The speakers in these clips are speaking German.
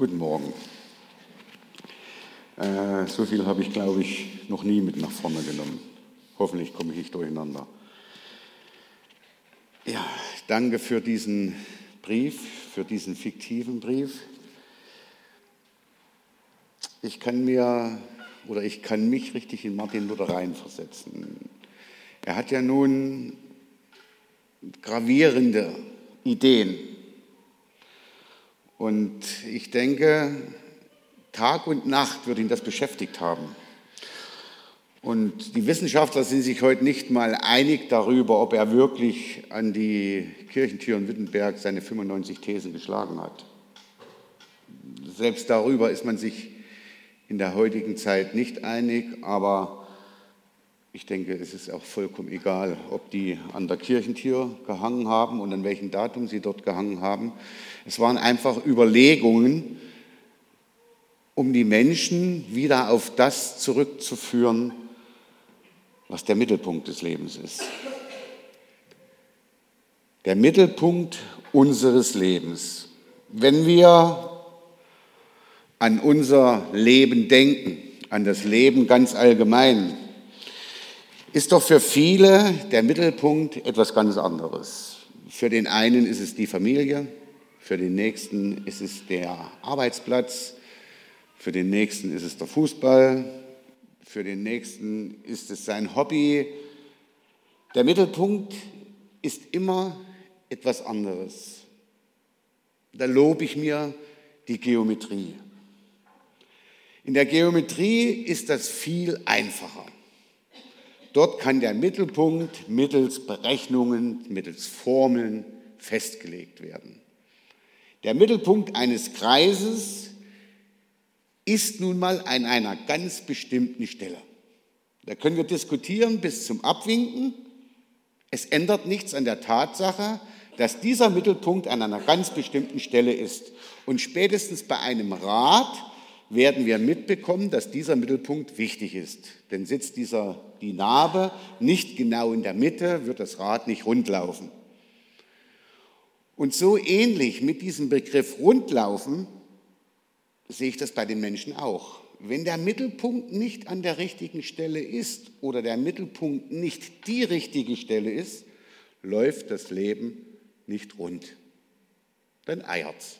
Guten Morgen. So viel habe ich, glaube ich, noch nie mit nach vorne genommen. Hoffentlich komme ich nicht durcheinander. Ja, danke für diesen Brief, für diesen fiktiven Brief. Ich kann mich richtig in Martin Luther reinversetzen. Er hat ja nun gravierende Ideen. Und ich denke, Tag und Nacht wird ihn das beschäftigt haben. Und die Wissenschaftler sind sich heute nicht mal einig darüber, ob er wirklich an die Kirchentür in Wittenberg seine 95 Thesen geschlagen hat. Selbst darüber ist man sich in der heutigen Zeit nicht einig, aber ich denke, es ist auch vollkommen egal, ob die an der Kirchentür gehangen haben und an welchem Datum sie dort gehangen haben. Es waren einfach Überlegungen, um die Menschen wieder auf das zurückzuführen, was der Mittelpunkt des Lebens ist. Der Mittelpunkt unseres Lebens. Wenn wir an unser Leben denken, an das Leben ganz allgemein, ist doch für viele der Mittelpunkt etwas ganz anderes. Für den einen ist es die Familie, für den nächsten ist es der Arbeitsplatz, für den nächsten ist es der Fußball, für den nächsten ist es sein Hobby. Der Mittelpunkt ist immer etwas anderes. Da lobe ich mir die Geometrie. In der Geometrie ist das viel einfacher. Dort kann der Mittelpunkt mittels Berechnungen, mittels Formeln festgelegt werden. Der Mittelpunkt eines Kreises ist nun mal an einer ganz bestimmten Stelle. Da können wir diskutieren bis zum Abwinken. Es ändert nichts an der Tatsache, dass dieser Mittelpunkt an einer ganz bestimmten Stelle ist. Und spätestens bei einem Rad werden wir mitbekommen, dass dieser Mittelpunkt wichtig ist. Denn sitzt die Narbe nicht genau in der Mitte, wird das Rad nicht rundlaufen. Und so ähnlich mit diesem Begriff rundlaufen sehe ich das bei den Menschen auch. Wenn der Mittelpunkt nicht an der richtigen Stelle ist oder der Mittelpunkt nicht die richtige Stelle ist, läuft das Leben nicht rund. Dann eiert's.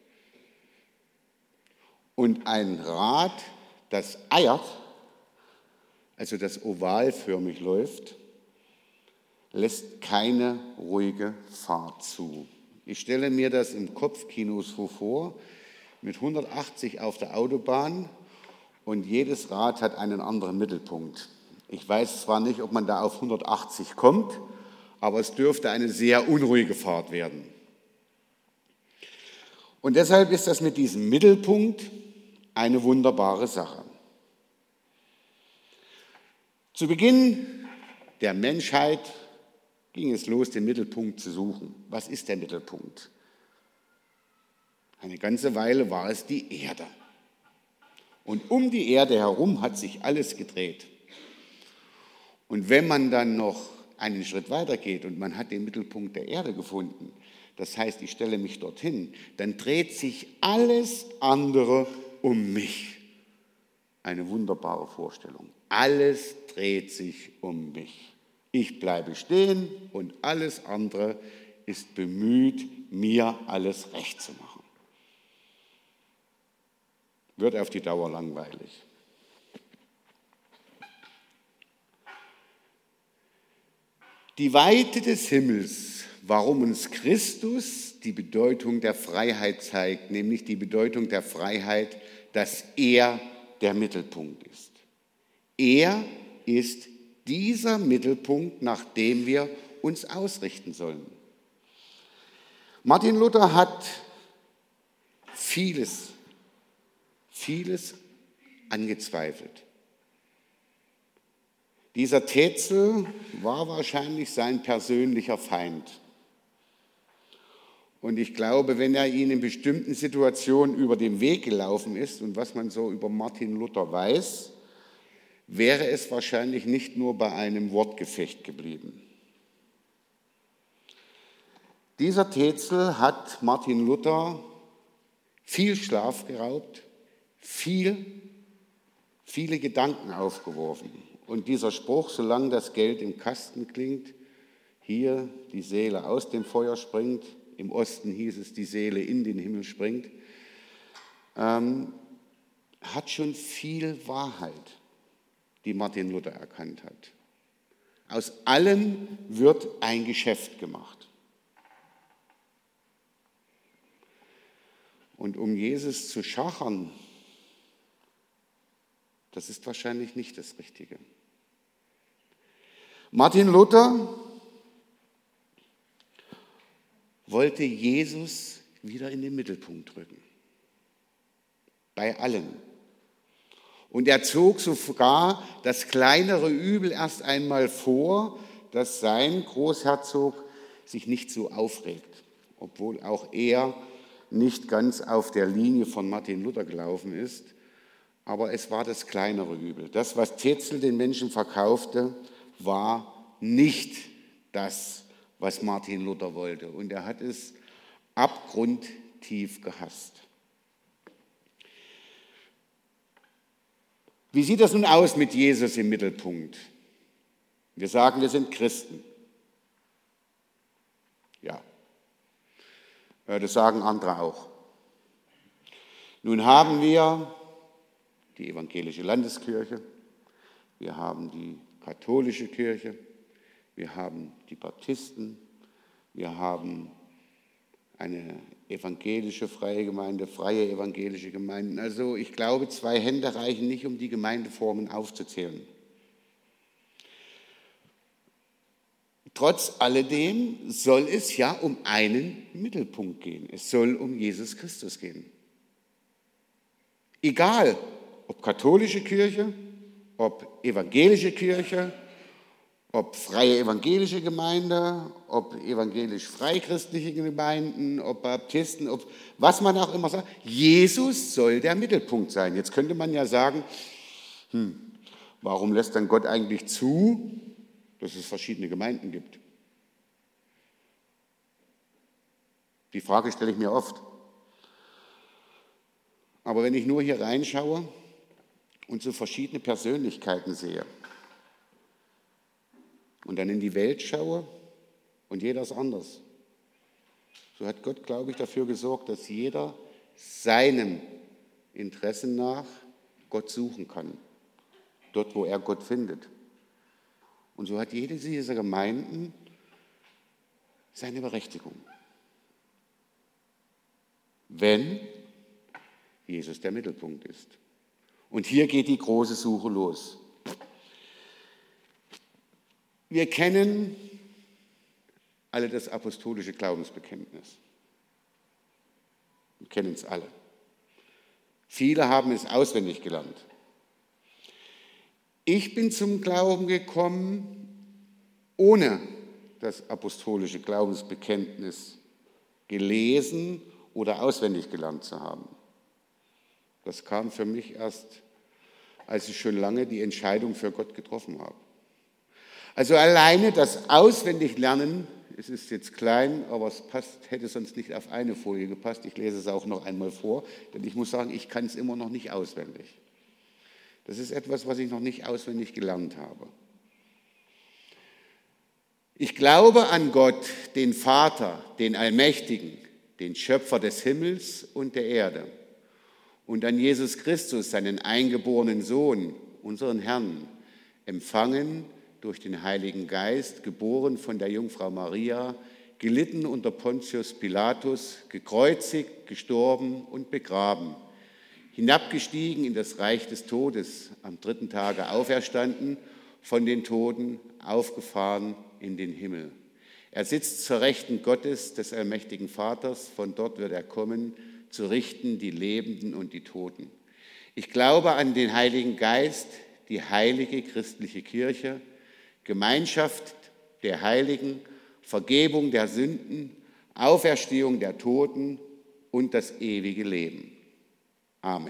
Und ein Rad, das eiert, also das ovalförmig läuft, lässt keine ruhige Fahrt zu. Ich stelle mir das im Kopfkino so vor, mit 180 auf der Autobahn und jedes Rad hat einen anderen Mittelpunkt. Ich weiß zwar nicht, ob man da auf 180 kommt, aber es dürfte eine sehr unruhige Fahrt werden. Und deshalb ist das mit diesem Mittelpunkt eine wunderbare Sache. Zu Beginn der Menschheit ging es los, den Mittelpunkt zu suchen. Was ist der Mittelpunkt? Eine ganze Weile war es die Erde. Und um die Erde herum hat sich alles gedreht. Und wenn man dann noch einen Schritt weiter geht und man hat den Mittelpunkt der Erde gefunden, das heißt, ich stelle mich dorthin, dann dreht sich alles andere um mich. Eine wunderbare Vorstellung. Alles dreht sich um mich. Ich bleibe stehen und alles andere ist bemüht, mir alles recht zu machen. Wird auf die Dauer langweilig. Die Weite des Himmels, warum uns Christus die Bedeutung der Freiheit zeigt, nämlich die Bedeutung der Freiheit, dass er der Mittelpunkt ist. Er ist dieser Mittelpunkt, nach dem wir uns ausrichten sollen. Martin Luther hat vieles angezweifelt. Dieser Tetzel war wahrscheinlich sein persönlicher Feind. Und ich glaube, wenn er ihn in bestimmten Situationen über den Weg gelaufen ist und was man so über Martin Luther weiß, wäre es wahrscheinlich nicht nur bei einem Wortgefecht geblieben. Dieser Tetzel hat Martin Luther viel Schlaf geraubt, viele Gedanken aufgeworfen. Und dieser Spruch, solange das Geld im Kasten klingt, hier die Seele aus dem Feuer springt, im Osten hieß es, die Seele in den Himmel springt, hat schon viel Wahrheit, die Martin Luther erkannt hat. Aus allem wird ein Geschäft gemacht. Und um Jesus zu schachern, das ist wahrscheinlich nicht das Richtige. Martin Luther wollte Jesus wieder in den Mittelpunkt rücken. Bei allen. Und er zog sogar das kleinere Übel erst einmal vor, dass sein Großherzog sich nicht so aufregt, obwohl auch er nicht ganz auf der Linie von Martin Luther gelaufen ist. Aber es war das kleinere Übel. Das, was Tetzel den Menschen verkaufte, war nicht das, was Martin Luther wollte. Und er hat es abgrundtief gehasst. Wie sieht das nun aus mit Jesus im Mittelpunkt? Wir sagen, wir sind Christen. Ja, das sagen andere auch. Nun haben wir die evangelische Landeskirche, wir haben die katholische Kirche, wir haben die Baptisten, wir haben eine evangelische freie Gemeinde, freie evangelische Gemeinden. Also ich glaube, 2 Hände reichen nicht, um die Gemeindeformen aufzuzählen. Trotz alledem soll es ja um einen Mittelpunkt gehen. Es soll um Jesus Christus gehen. Egal, ob katholische Kirche, ob evangelische Kirche, ob freie evangelische Gemeinde, ob evangelisch-freichristliche Gemeinden, ob Baptisten, ob was man auch immer sagt. Jesus soll der Mittelpunkt sein. Jetzt könnte man ja sagen, warum lässt dann Gott eigentlich zu, dass es verschiedene Gemeinden gibt? Die Frage stelle ich mir oft. Aber wenn ich nur hier reinschaue und so verschiedene Persönlichkeiten sehe und dann in die Welt schaue und jeder ist anders, so hat Gott, glaube ich, dafür gesorgt, dass jeder seinem Interessen nach Gott suchen kann, dort, wo er Gott findet. Und so hat jede dieser Gemeinden seine Berechtigung, wenn Jesus der Mittelpunkt ist. Und hier geht die große Suche los. Wir kennen alle das apostolische Glaubensbekenntnis. Wir kennen es alle. Viele haben es auswendig gelernt. Ich bin zum Glauben gekommen, ohne das apostolische Glaubensbekenntnis gelesen oder auswendig gelernt zu haben. Das kam für mich erst, als ich schon lange die Entscheidung für Gott getroffen habe. Also alleine das Auswendiglernen, es ist jetzt klein, aber es hätte sonst nicht auf eine Folie gepasst. Ich lese es auch noch einmal vor, denn ich muss sagen, ich kann es immer noch nicht auswendig. Das ist etwas, was ich noch nicht auswendig gelernt habe. Ich glaube an Gott, den Vater, den Allmächtigen, den Schöpfer des Himmels und der Erde, und an Jesus Christus, seinen eingeborenen Sohn, unseren Herrn, empfangen durch den Heiligen Geist, geboren von der Jungfrau Maria, gelitten unter Pontius Pilatus, gekreuzigt, gestorben und begraben, hinabgestiegen in das Reich des Todes, am 3. Tage auferstanden, von den Toten aufgefahren in den Himmel. Er sitzt zur Rechten Gottes, des allmächtigen Vaters, von dort wird er kommen, zu richten die Lebenden und die Toten. Ich glaube an den Heiligen Geist, die heilige christliche Kirche, Gemeinschaft der Heiligen, Vergebung der Sünden, Auferstehung der Toten und das ewige Leben. Amen.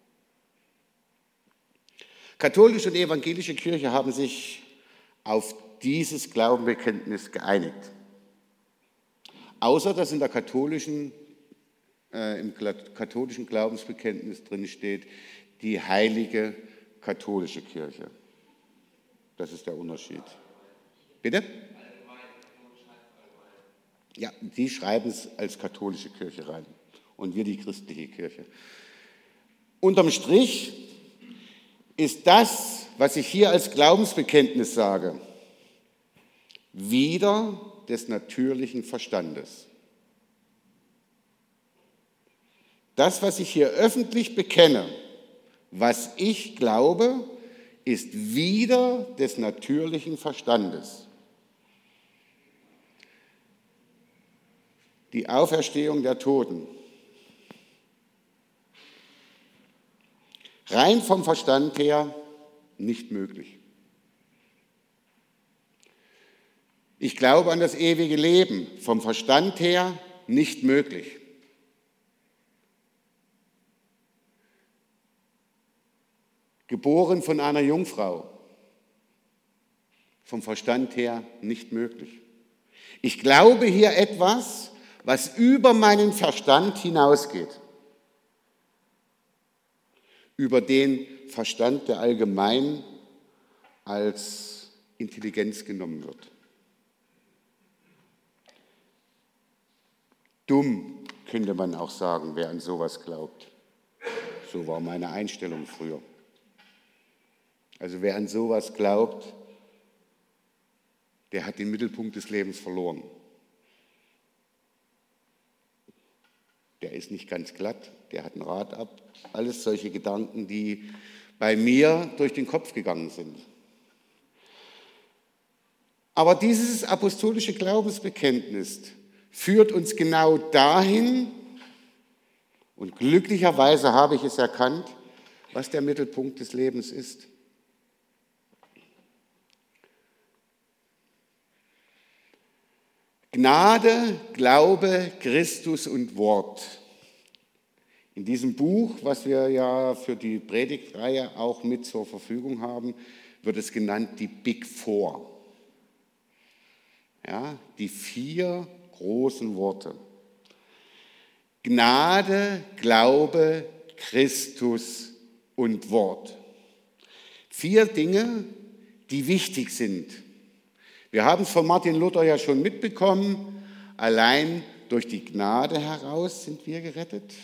Katholische und evangelische Kirche haben sich auf dieses Glaubenbekenntnis geeinigt. Außer dass in der katholischen im katholischen Glaubensbekenntnis drin steht, die heilige katholische Kirche. Das ist der Unterschied. Bitte? Ja, die schreiben es als katholische Kirche rein und wir die christliche Kirche. Unterm Strich ist das, was ich hier als Glaubensbekenntnis sage, wider des natürlichen Verstandes. Das, was ich hier öffentlich bekenne, was ich glaube, ist wider des natürlichen Verstandes. Die Auferstehung der Toten. Rein vom Verstand her nicht möglich. Ich glaube an das ewige Leben. Vom Verstand her nicht möglich. Geboren von einer Jungfrau. Vom Verstand her nicht möglich. Ich glaube hier etwas, was über meinen Verstand hinausgeht. Über den Verstand, der allgemein als Intelligenz genommen wird. Dumm, könnte man auch sagen, wer an sowas glaubt. So war meine Einstellung früher. Also wer an sowas glaubt, der hat den Mittelpunkt des Lebens verloren. Der ist nicht ganz glatt, der hat ein Rad ab. Alles solche Gedanken, die bei mir durch den Kopf gegangen sind. Aber dieses apostolische Glaubensbekenntnis führt uns genau dahin, und glücklicherweise habe ich es erkannt, was der Mittelpunkt des Lebens ist. Gnade, Glaube, Christus und Wort. In diesem Buch, was wir ja für die Predigtreihe auch mit zur Verfügung haben, wird es genannt die Big Four. Ja, die 4 großen Worte. Gnade, Glaube, Christus und Wort. 4 Dinge, die wichtig sind. Wir haben es von Martin Luther ja schon mitbekommen, allein durch die Gnade heraus sind wir gerettet.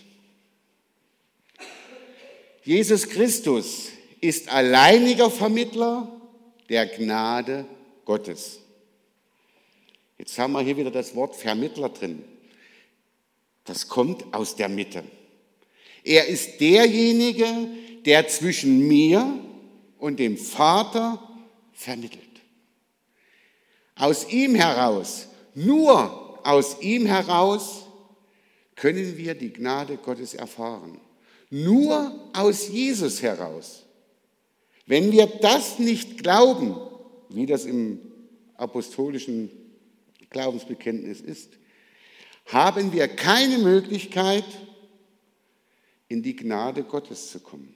Jesus Christus ist alleiniger Vermittler der Gnade Gottes. Jetzt haben wir hier wieder das Wort Vermittler drin. Das kommt aus der Mitte. Er ist derjenige, der zwischen mir und dem Vater vermittelt. Aus ihm heraus, nur aus ihm heraus, können wir die Gnade Gottes erfahren. Nur aus Jesus heraus. Wenn wir das nicht glauben, wie das im apostolischen Glaubensbekenntnis ist, haben wir keine Möglichkeit, in die Gnade Gottes zu kommen.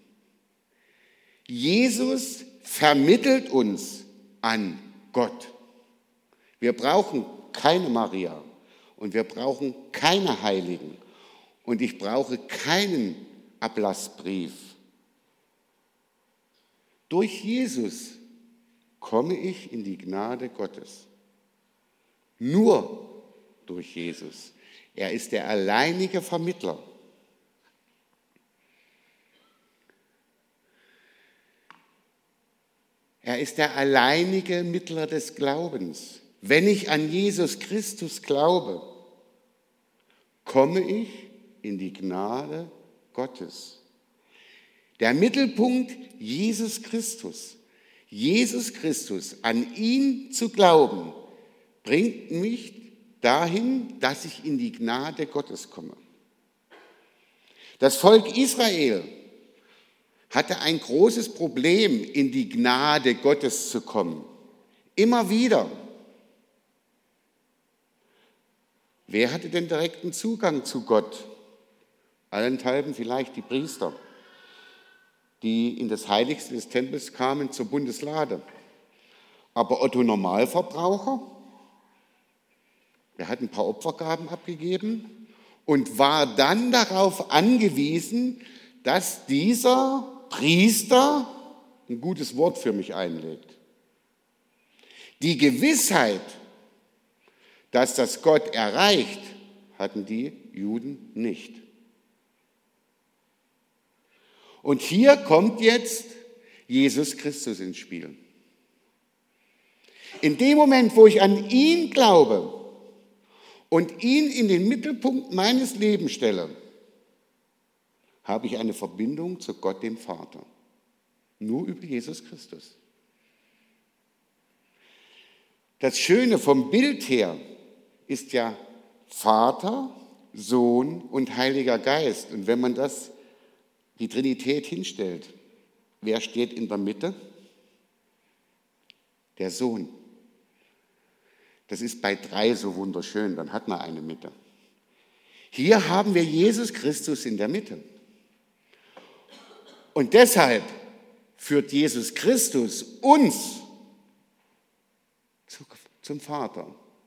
Jesus vermittelt uns an Gott. Wir brauchen keine Maria und wir brauchen keine Heiligen und ich brauche keinen Ablassbrief. Durch Jesus komme ich in die Gnade Gottes. Nur durch Jesus. Er ist der alleinige Vermittler. Er ist der alleinige Mittler des Glaubens. Wenn ich an Jesus Christus glaube, komme ich in die Gnade Gottes. Der Mittelpunkt Jesus Christus. Jesus Christus, an ihn zu glauben, bringt mich dahin, dass ich in die Gnade Gottes komme. Das Volk Israel hatte ein großes Problem, in die Gnade Gottes zu kommen. Immer wieder. Wer hatte den direkten Zugang zu Gott? Allenthalben vielleicht die Priester, die in das Heiligste des Tempels kamen zur Bundeslade. Aber Otto Normalverbraucher, der hat ein paar Opfergaben abgegeben und war dann darauf angewiesen, dass dieser Priester ein gutes Wort für mich einlegt. Die Gewissheit, dass das Gott erreicht, hatten die Juden nicht. Und hier kommt jetzt Jesus Christus ins Spiel. In dem Moment, wo ich an ihn glaube und ihn in den Mittelpunkt meines Lebens stelle, habe ich eine Verbindung zu Gott, dem Vater. Nur über Jesus Christus. Das Schöne vom Bild her ist ja Vater, Sohn und Heiliger Geist. Und wenn man die Trinität hinstellt, wer steht in der Mitte? Der Sohn. Das ist bei 3 so wunderschön, dann hat man eine Mitte. Hier haben wir Jesus Christus in der Mitte. Und deshalb führt Jesus Christus uns zum Vater.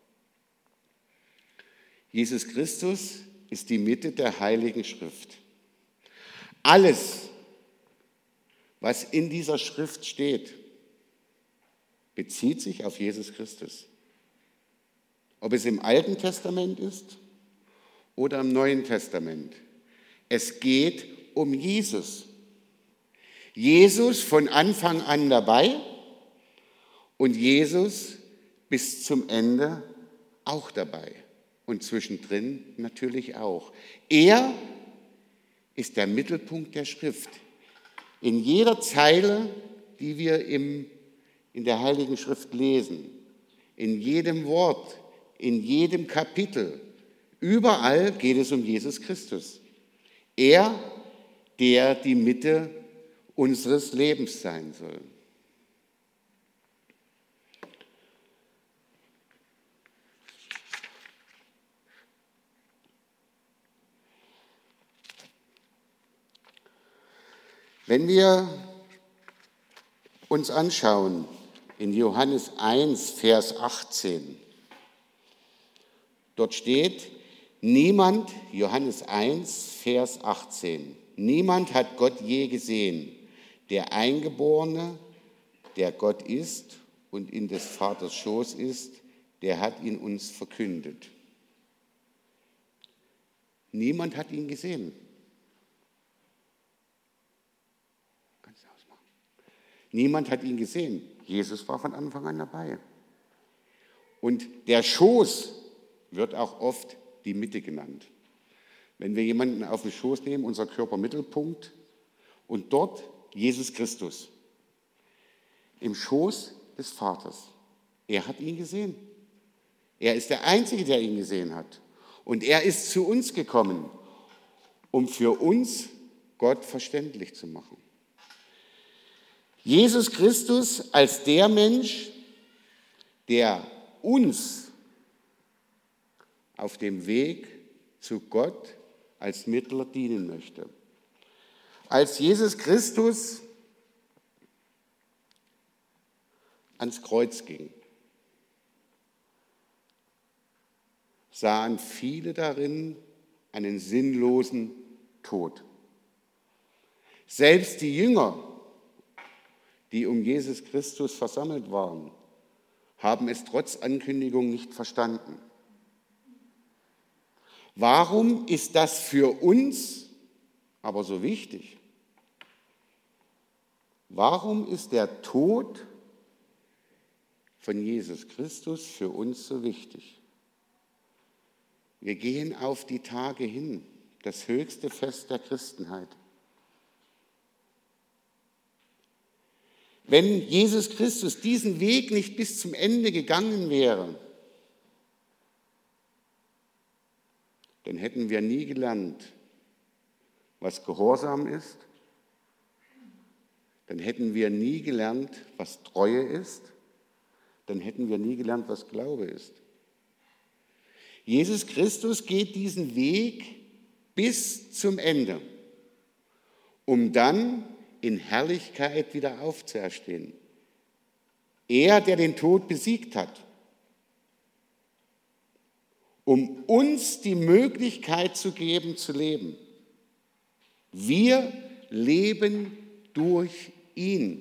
Jesus Christus ist die Mitte der Heiligen Schrift. Alles, was in dieser Schrift steht, bezieht sich auf Jesus Christus. Ob es im Alten Testament ist oder im Neuen Testament. Es geht um Jesus. Jesus von Anfang an dabei und Jesus bis zum Ende auch dabei und zwischendrin natürlich auch. Er ist der Mittelpunkt der Schrift. In jeder Zeile, die wir in der Heiligen Schrift lesen, in jedem Wort, in jedem Kapitel, überall geht es um Jesus Christus. Er, der die Mitte unseres Lebens sein soll. Wenn wir uns anschauen in Johannes 1, Vers 18, dort steht, Johannes 1, Vers 18, niemand hat Gott je gesehen, der Eingeborene, der Gott ist und in des Vaters Schoß ist, der hat ihn uns verkündet. Niemand hat ihn gesehen. Niemand hat ihn gesehen. Jesus war von Anfang an dabei. Und der Schoß wird auch oft die Mitte genannt. Wenn wir jemanden auf den Schoß nehmen, unser Körpermittelpunkt, und dort Jesus Christus im Schoß des Vaters. Er hat ihn gesehen. Er ist der Einzige, der ihn gesehen hat. Und er ist zu uns gekommen, um für uns Gott verständlich zu machen. Jesus Christus als der Mensch, der uns auf dem Weg zu Gott als Mittler dienen möchte. Als Jesus Christus ans Kreuz ging, sahen viele darin einen sinnlosen Tod. Selbst die Jünger, die um Jesus Christus versammelt waren, haben es trotz Ankündigung nicht verstanden. Warum ist das für uns aber so wichtig? Warum ist der Tod von Jesus Christus für uns so wichtig? Wir gehen auf die Tage hin, das höchste Fest der Christenheit. Wenn Jesus Christus diesen Weg nicht bis zum Ende gegangen wäre, dann hätten wir nie gelernt, was Gehorsam ist. Dann hätten wir nie gelernt, was Treue ist. Dann hätten wir nie gelernt, was Glaube ist. Jesus Christus geht diesen Weg bis zum Ende, um dann in Herrlichkeit wieder aufzuerstehen. Er, der den Tod besiegt hat. um uns die Möglichkeit zu geben, zu leben. Wir leben durch ihn.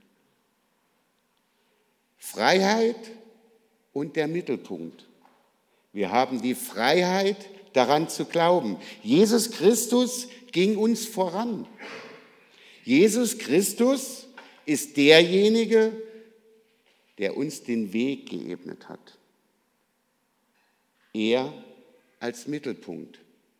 Freiheit und der Mittelpunkt. Wir haben die Freiheit, daran zu glauben. Jesus Christus ging uns voran. Jesus Christus ist derjenige, der uns den Weg geebnet hat. Er als Mittelpunkt.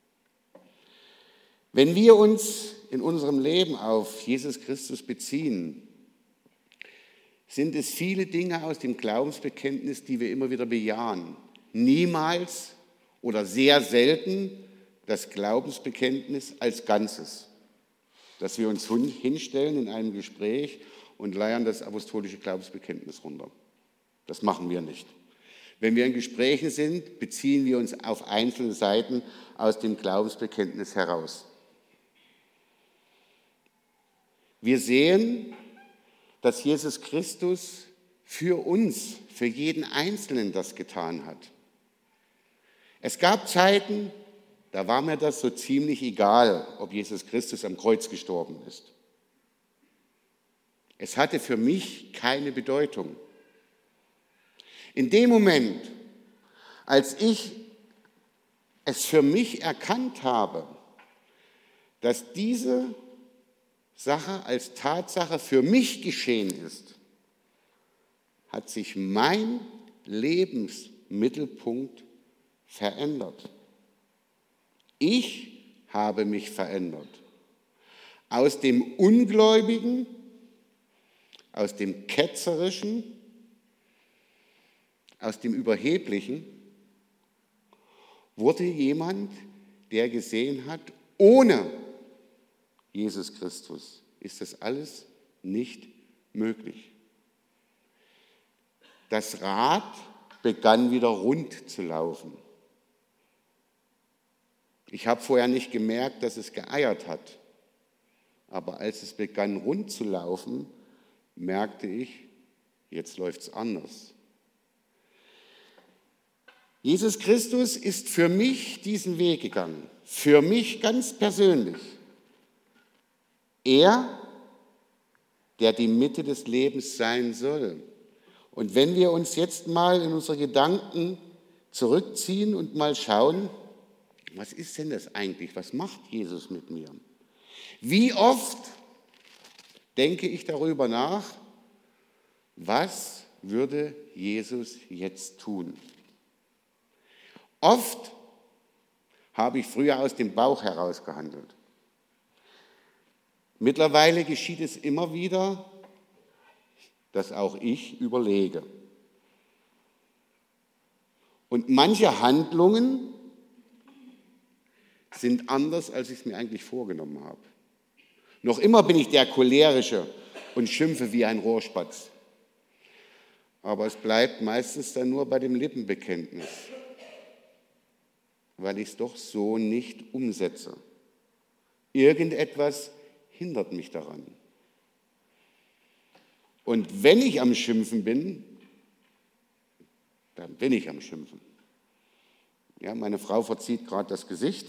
Wenn wir uns in unserem Leben auf Jesus Christus beziehen, sind es viele Dinge aus dem Glaubensbekenntnis, die wir immer wieder bejahen. Niemals oder sehr selten das Glaubensbekenntnis als Ganzes, dass wir uns hinstellen in einem Gespräch und leiern das apostolische Glaubensbekenntnis runter. Das machen wir nicht. Wenn wir in Gesprächen sind, beziehen wir uns auf einzelne Seiten aus dem Glaubensbekenntnis heraus. Wir sehen, dass Jesus Christus für uns, für jeden Einzelnen das getan hat. Es gab Zeiten, da war mir das so ziemlich egal, ob Jesus Christus am Kreuz gestorben ist. Es hatte für mich keine Bedeutung. In dem Moment, als ich es für mich erkannt habe, dass diese Sache als Tatsache für mich geschehen ist, hat sich mein Lebensmittelpunkt verändert. Ich habe mich verändert. Aus dem Ungläubigen, aus dem Ketzerischen, aus dem Überheblichen wurde jemand, der gesehen hat, ohne Jesus Christus ist das alles nicht möglich. Das Rad begann wieder rund zu laufen. Ich habe vorher nicht gemerkt, dass es geeiert hat. Aber als es begann rund zu laufen, merkte ich, jetzt läuft es anders. Jesus Christus ist für mich diesen Weg gegangen, für mich ganz persönlich. Er, der die Mitte des Lebens sein soll. Und wenn wir uns jetzt mal in unsere Gedanken zurückziehen und mal schauen, was ist denn das eigentlich? Was macht Jesus mit mir? Wie oft denke ich darüber nach, was würde Jesus jetzt tun? Oft habe ich früher aus dem Bauch heraus gehandelt. Mittlerweile geschieht es immer wieder, dass auch ich überlege. Und manche Handlungen sind anders, als ich es mir eigentlich vorgenommen habe. Noch immer bin ich der Cholerische und schimpfe wie ein Rohrspatz. Aber es bleibt meistens dann nur bei dem Lippenbekenntnis, weil ich es doch so nicht umsetze. Irgendetwas hindert mich daran. Und wenn ich am Schimpfen bin, dann bin ich am Schimpfen. Ja, meine Frau verzieht gerade das Gesicht.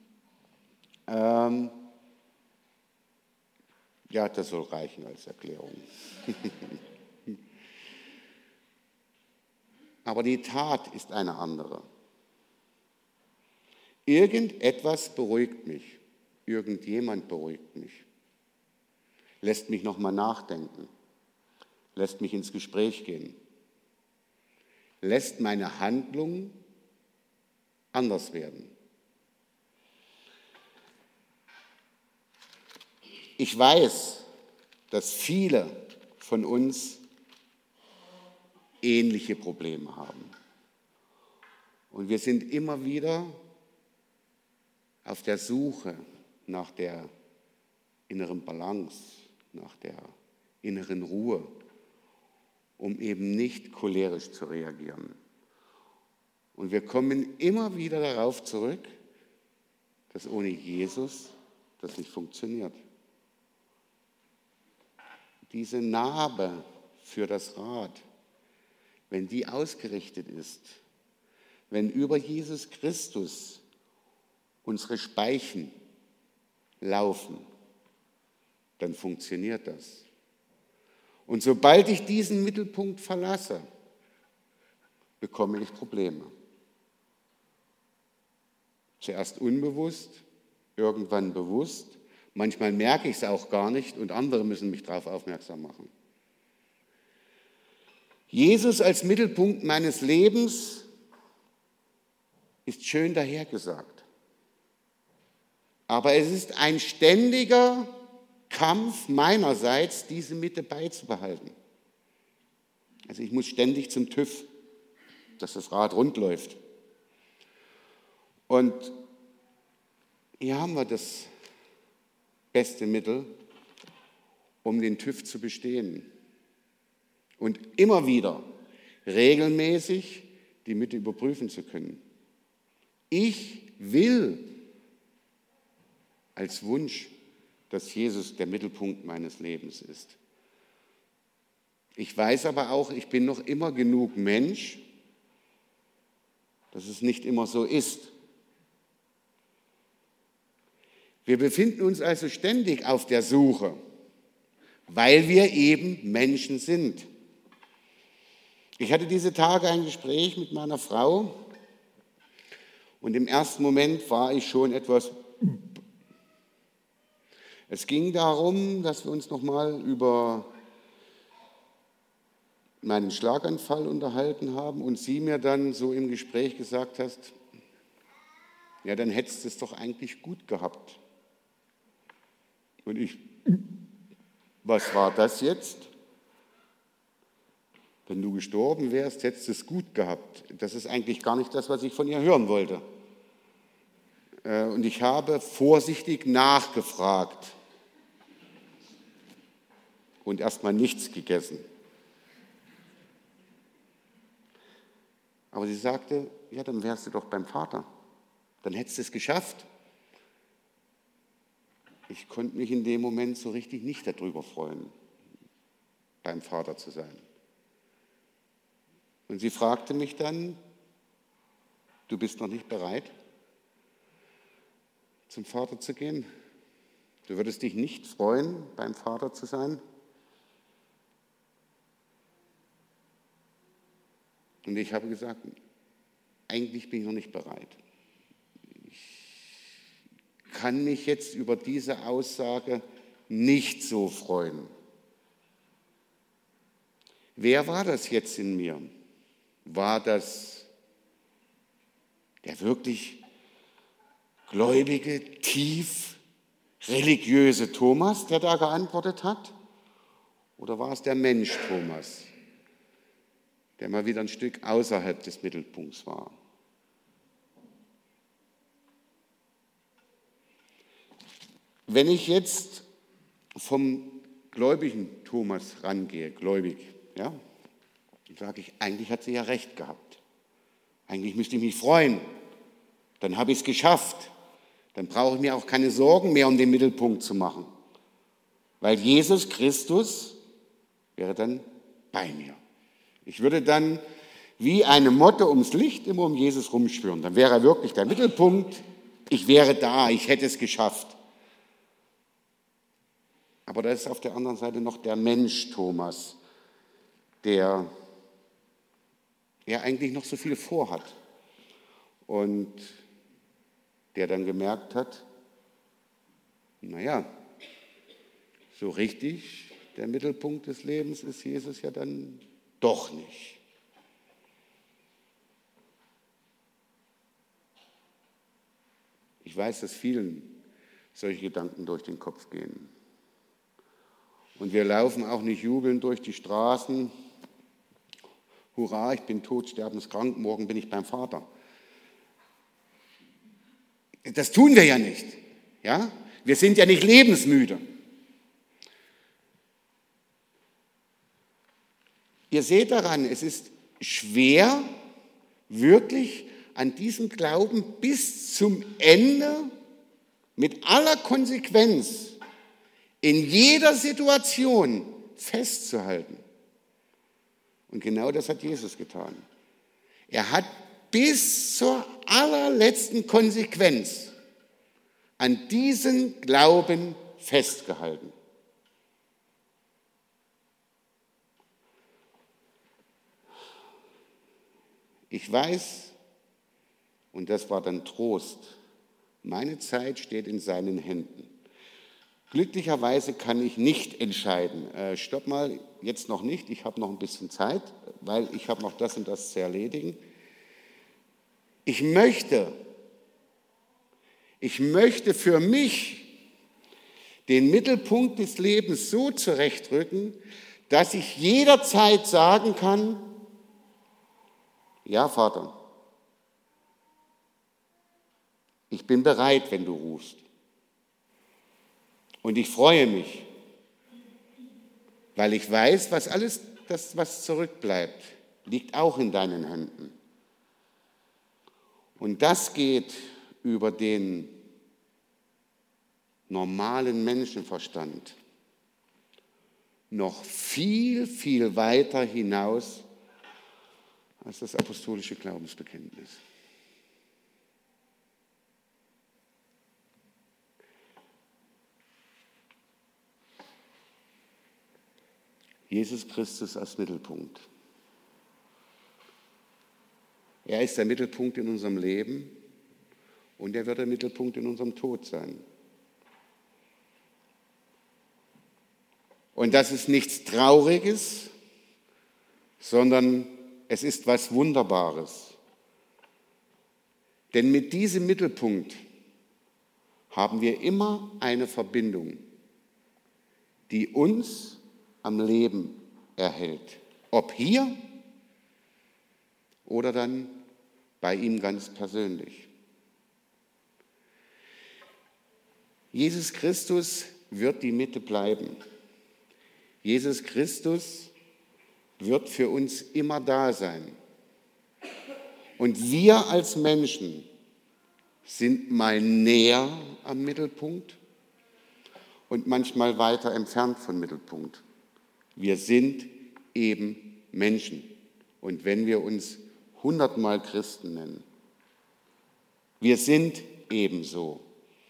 Ja, das soll reichen als Erklärung. Aber die Tat ist eine andere. Irgendetwas beruhigt mich. Irgendjemand beruhigt mich. Lässt mich nochmal nachdenken. Lässt mich ins Gespräch gehen. Lässt meine Handlung anders werden. Ich weiß, dass viele von uns ähnliche Probleme haben. Und wir sind immer wieder auf der Suche nach der inneren Balance, nach der inneren Ruhe, um eben nicht cholerisch zu reagieren. Und wir kommen immer wieder darauf zurück, dass ohne Jesus das nicht funktioniert. Diese Narbe für das Rad, wenn die ausgerichtet ist, wenn über Jesus Christus unsere Speichen laufen, dann funktioniert das. Und sobald ich diesen Mittelpunkt verlasse, bekomme ich Probleme. Zuerst unbewusst, irgendwann bewusst. Manchmal merke ich es auch gar nicht und andere müssen mich darauf aufmerksam machen. Jesus als Mittelpunkt meines Lebens ist schön dahergesagt. Aber es ist ein ständiger Kampf meinerseits, diese Mitte beizubehalten. Also ich muss ständig zum TÜV, dass das Rad rund läuft. Und hier haben wir das beste Mittel, um den TÜV zu bestehen. Und immer wieder regelmäßig die Mitte überprüfen zu können. Ich will als Wunsch, dass Jesus der Mittelpunkt meines Lebens ist. Ich weiß aber auch, ich bin noch immer genug Mensch, dass es nicht immer so ist. Wir befinden uns also ständig auf der Suche, weil wir eben Menschen sind. Ich hatte diese Tage ein Gespräch mit meiner Frau und im ersten Moment war ich schon etwas. Es ging darum, dass wir uns nochmal über meinen Schlaganfall unterhalten haben und sie mir dann so im Gespräch gesagt hast, ja, dann hättest du es doch eigentlich gut gehabt. Und ich, was war das jetzt? Wenn du gestorben wärst, hättest du es gut gehabt. Das ist eigentlich gar nicht das, was ich von ihr hören wollte. Und ich habe vorsichtig nachgefragt und erstmal nichts gegessen. Aber sie sagte, ja, dann wärst du doch beim Vater. Dann hättest du es geschafft. Ich konnte mich in dem Moment so richtig nicht darüber freuen, beim Vater zu sein. Und sie fragte mich dann, du bist noch nicht bereit, zum Vater zu gehen? Du würdest dich nicht freuen, beim Vater zu sein? Und ich habe gesagt, eigentlich bin ich noch nicht bereit. Ich kann mich jetzt über diese Aussage nicht so freuen. Wer war das jetzt in mir? War das der wirklich gläubige, tief religiöse Thomas, der da geantwortet hat? Oder war es der Mensch Thomas, der mal wieder ein Stück außerhalb des Mittelpunkts war? Wenn ich jetzt vom gläubigen Thomas rangehe, gläubig, ja, dann sage ich, eigentlich hat sie ja recht gehabt. Eigentlich müsste ich mich freuen. Dann habe ich es geschafft. Dann brauche ich mir auch keine Sorgen mehr, um den Mittelpunkt zu machen. Weil Jesus Christus wäre dann bei mir. Ich würde dann wie eine Motte ums Licht immer um Jesus rumschwirren. Dann wäre er wirklich der Mittelpunkt. Ich wäre da, ich hätte es geschafft. Aber da ist auf der anderen Seite noch der Mensch Thomas, der eigentlich noch so viel vorhat und der dann gemerkt hat, naja, so richtig der Mittelpunkt des Lebens ist Jesus ja dann doch nicht. Ich weiß, dass vielen solche Gedanken durch den Kopf gehen. Und wir laufen auch nicht jubelnd durch die Straßen. Hurra, ich bin tot, sterbenskrank, morgen bin ich beim Vater. Das tun wir ja nicht. Ja? Wir sind ja nicht lebensmüde. Ihr seht daran, es ist schwer, wirklich an diesem Glauben bis zum Ende mit aller Konsequenz in jeder Situation festzuhalten. Und genau das hat Jesus getan. Er hat bis zur allerletzten Konsequenz an diesen Glauben festgehalten. Ich weiß, und das war dann Trost, meine Zeit steht in seinen Händen. Glücklicherweise kann ich nicht entscheiden, stopp mal, jetzt noch nicht, ich habe noch ein bisschen Zeit, weil ich habe noch das und das zu erledigen. Ich möchte für mich den Mittelpunkt des Lebens so zurechtrücken, dass ich jederzeit sagen kann, ja, Vater, ich bin bereit, wenn du rufst. Und ich freue mich, weil ich weiß, was alles, das, was zurückbleibt, liegt auch in deinen Händen. Und das geht über den normalen Menschenverstand noch viel, viel weiter hinaus als das apostolische Glaubensbekenntnis. Jesus Christus als Mittelpunkt. Er ist der Mittelpunkt in unserem Leben und er wird der Mittelpunkt in unserem Tod sein. Und das ist nichts Trauriges, sondern es ist was Wunderbares. Denn mit diesem Mittelpunkt haben wir immer eine Verbindung, die uns am Leben erhält. Ob hier oder dann bei ihm ganz persönlich. Jesus Christus wird die Mitte bleiben. Jesus Christus wird für uns immer da sein. Und wir als Menschen sind mal näher am Mittelpunkt und manchmal weiter entfernt vom Mittelpunkt. Wir sind eben Menschen. Und wenn wir uns 100-mal Christen nennen, wir sind ebenso.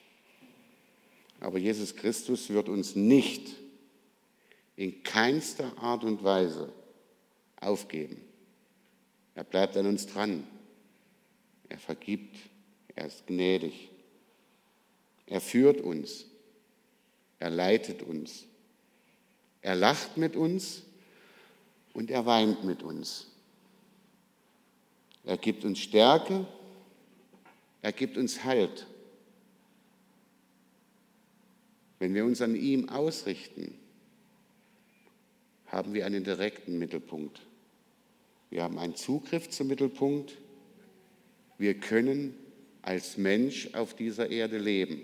Aber Jesus Christus wird uns nicht in keinster Art und Weise aufgeben. Er bleibt an uns dran. Er vergibt. Er ist gnädig. Er führt uns. Er leitet uns. Er lacht mit uns und er weint mit uns. Er gibt uns Stärke. Er gibt uns Halt. Wenn wir uns an ihm ausrichten, haben wir einen direkten Mittelpunkt. Wir haben einen Zugriff zum Mittelpunkt. Wir können als Mensch auf dieser Erde leben.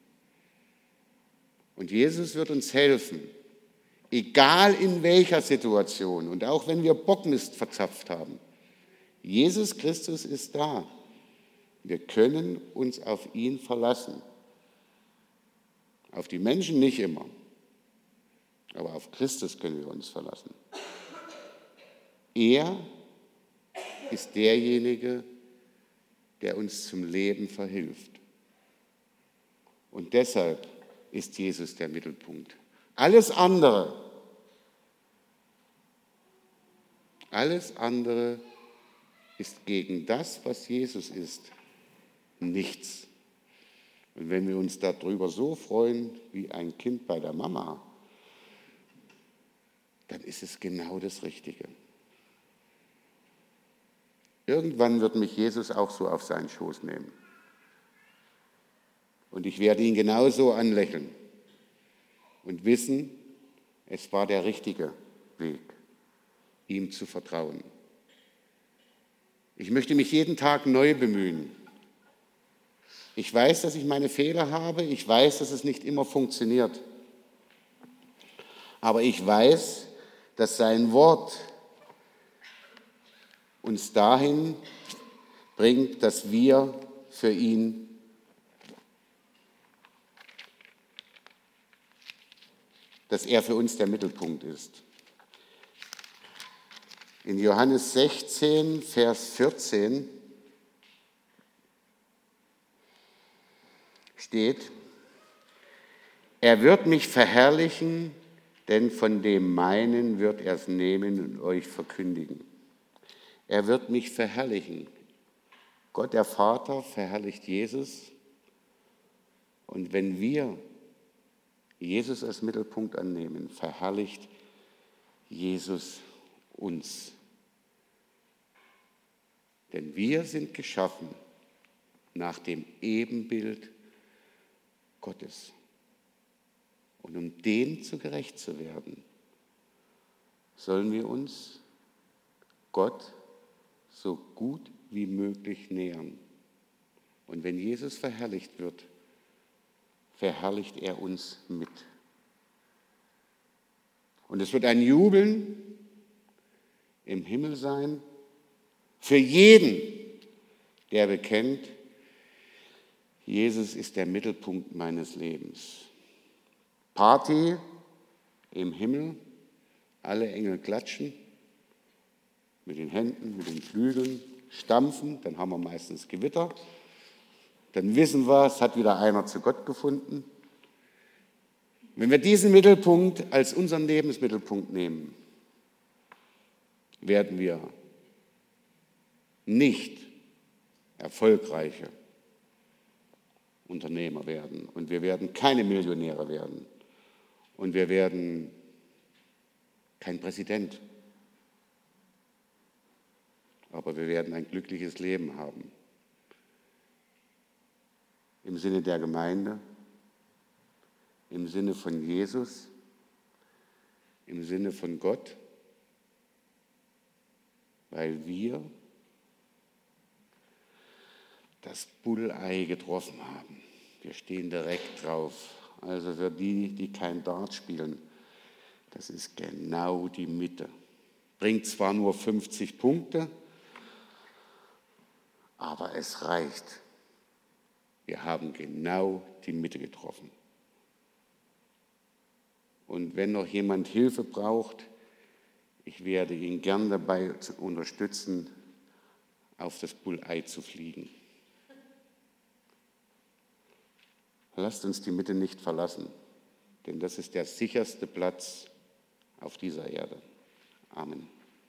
Und Jesus wird uns helfen, egal in welcher Situation und auch wenn wir Bockmist verzapft haben. Jesus Christus ist da. Wir können uns auf ihn verlassen. Auf die Menschen nicht immer. Aber auf Christus können wir uns verlassen. Er ist derjenige, der uns zum Leben verhilft. Und deshalb ist Jesus der Mittelpunkt. Alles andere ist gegen das, was Jesus ist, nichts. Und wenn wir uns darüber so freuen, wie ein Kind bei der Mama, dann ist es genau das Richtige. Irgendwann wird mich Jesus auch so auf seinen Schoß nehmen. Und ich werde ihn genauso anlächeln und wissen, es war der richtige Weg, ihm zu vertrauen. Ich möchte mich jeden Tag neu bemühen. Ich weiß, dass ich meine Fehler habe. Ich weiß, dass es nicht immer funktioniert. Aber ich weiß, dass sein Wort uns dahin bringt, dass wir für ihn dass er für uns der Mittelpunkt ist. In Johannes 16, Vers 14 steht, er wird mich verherrlichen, denn von dem meinen wird er es nehmen und euch verkündigen. Er wird mich verherrlichen. Gott der Vater verherrlicht Jesus. Und wenn wir Jesus als Mittelpunkt annehmen, verherrlicht Jesus uns. Denn wir sind geschaffen nach dem Ebenbild Gottes. Und um dem gerecht zu werden, sollen wir uns Gott so gut wie möglich nähern. Und wenn Jesus verherrlicht wird, verherrlicht er uns mit. Und es wird ein Jubeln im Himmel sein für jeden, der bekennt, Jesus ist der Mittelpunkt meines Lebens. Party im Himmel, alle Engel klatschen, mit den Händen, mit den Flügeln, stampfen, dann haben wir meistens Gewitter. Dann wissen wir, es hat wieder einer zu Gott gefunden. Wenn wir diesen Mittelpunkt als unseren Lebensmittelpunkt nehmen, werden wir nicht erfolgreiche Unternehmer werden und wir werden keine Millionäre werden und wir werden kein Präsident, aber wir werden ein glückliches Leben haben. Im Sinne der Gemeinde, im Sinne von Jesus, im Sinne von Gott, weil wir das Bullseye getroffen haben. Wir stehen direkt drauf. Also für die, die kein Dart spielen, das ist genau die Mitte. Bringt zwar nur 50 Punkte, aber es reicht. Wir haben genau die Mitte getroffen. Und wenn noch jemand Hilfe braucht, ich werde ihn gern dabei unterstützen, auf das Bullseye zu fliegen. Lasst uns die Mitte nicht verlassen, denn das ist der sicherste Platz auf dieser Erde. Amen.